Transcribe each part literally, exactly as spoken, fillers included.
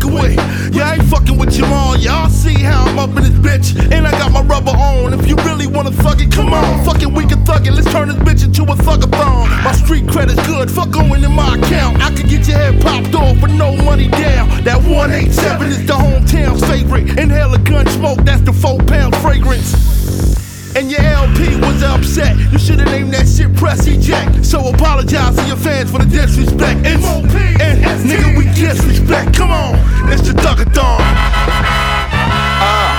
fucking with. Yeah, I ain't fucking with Jamal. Y'all see how I'm up in this bitch. And I got my rubber on. If you really wanna fuck it, come on. Fucking we can thug it. Let's turn this bitch into a thuggathon. My street credit's good. Fuck going in my account. I could get your head popped off for no money down. That one eighty-seven is the hometown's favorite. Inhale a gun smoke, that's the four pound fragrance. And your L P was upset. You should've named that shit Press Eject. So apologize to your fans for the disrespect. It's, and nigga, we disrespect. Come on, it's the Thuggathon. Uh,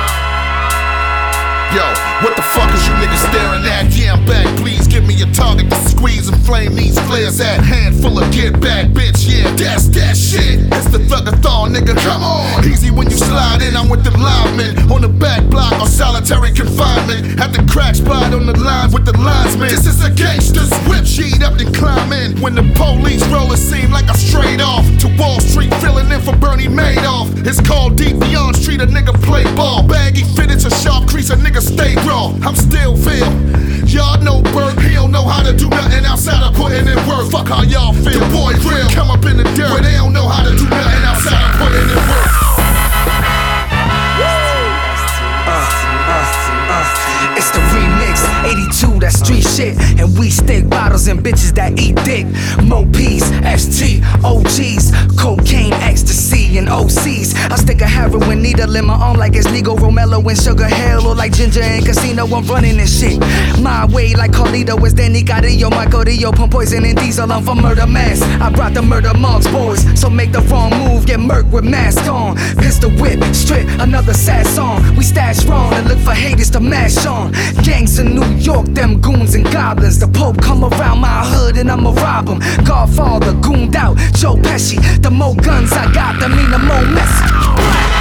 yo, what the fuck is you niggas staring at? Yeah, I'm back. Please give me a target to squeeze and flame these flares at. Handful of get back, bitch. Yeah, that's that shit. It's the Thuggathon, nigga. Come on. Easy when you slide in. I'm with the linemen on the back block or solitary confinement. At the crack spot on the line with the linesmen. This is a gangster's whip. Sheet up and climb in. When the police roll, it seem like I straight off to Wall Street, filling in for Bernie Madoff. It's called Deep Beyond Street. A nigga play ball. Baggy fitteds, a sharp crease. A nigga stay raw. I'm still Phil. Y'all know Bert, he don't know how to do nothing outside of putting in work. Fuck how y'all feel. The boy real come up in the dirt, but they don't know how to do nothing outside of putting in work. Uh, uh, uh, it's the remix, eighty-two, that street shit. And we stick bottles and bitches that eat dick. Mo P's, S T, O Gs, cocaine, ecstasy, and O Cs. I stick a heroin needle in my arm like it's legal. Romello and Sugar Hill, or like Ginger and Casino. I'm running this shit my way like Carlito is Danny Carrillo, Michael Dio, pump poison and diesel. I'm for murder mass. I brought the murder monks, boys. So make the wrong move, get murked with mask on. Pistol whip, strip, another sad song. We stash wrong and look for haters to mash on. Gangs in New York, them goons and goblins. The Pope come around my hood and I'ma rob him. Godfather, gooned out, Joe Pesci. The more guns I got, the mean the more messy.